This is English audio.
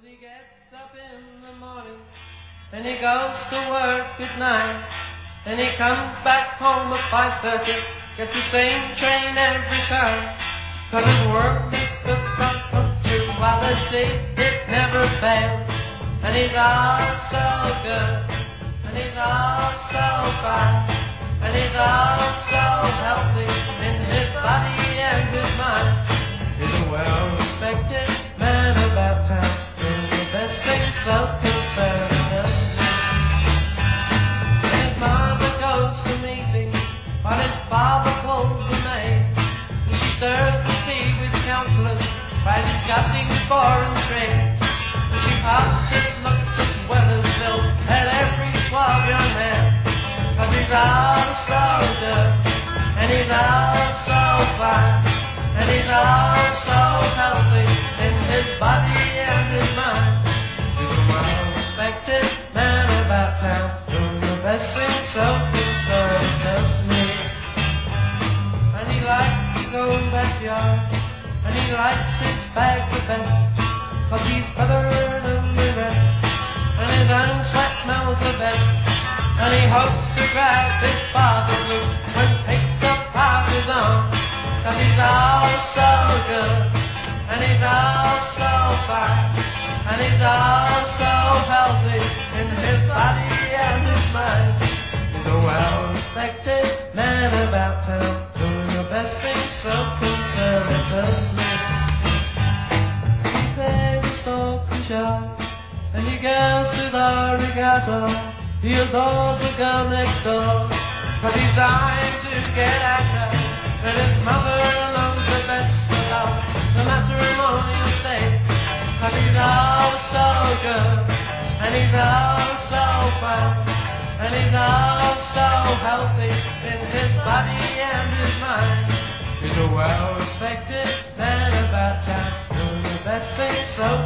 he gets up in the morning, and he goes to work at 9, and he comes back home at 5:30, gets the same train every time. 'Cause his work is the front punctuality, it never fails, and he's all so good, and he's all so fine, and he's all so healthy in his body and his mind. He's a well-respected man about town, doing the best thing so conservative. And his mother goes to meetings while his father pulls the maid, and she stirs the tea with counsellors by discussing foreign trade. And she passes looks as well as bills at every suave young man. 'Cause he's all so good, and he's all so fine, and he's all so healthy in his body and his mind. He's a well-respected man about town, doing the best thing so conservatively. And he likes his own backyard, and he likes his bag the best, 'cause he's feathered and the rest, and his own sweat smells the best. And he hopes to grab his father's loot when pizza passes on. 'Cause he's all so good, and he's all so fine, and he's all so healthy in his body and his mind. He's a well-respected man about town, doing the best thing so conservatively. He plays the stalks and shells, and he goes to the regatta. He adores the girl next door, 'cause he's dying to get at her, and his mother knows the best about the matrimonial states. 'Cause he's all so good, and he's all so fine, and he's all so healthy in his body and his mind. He's a well-respected man about town, doing the best thing so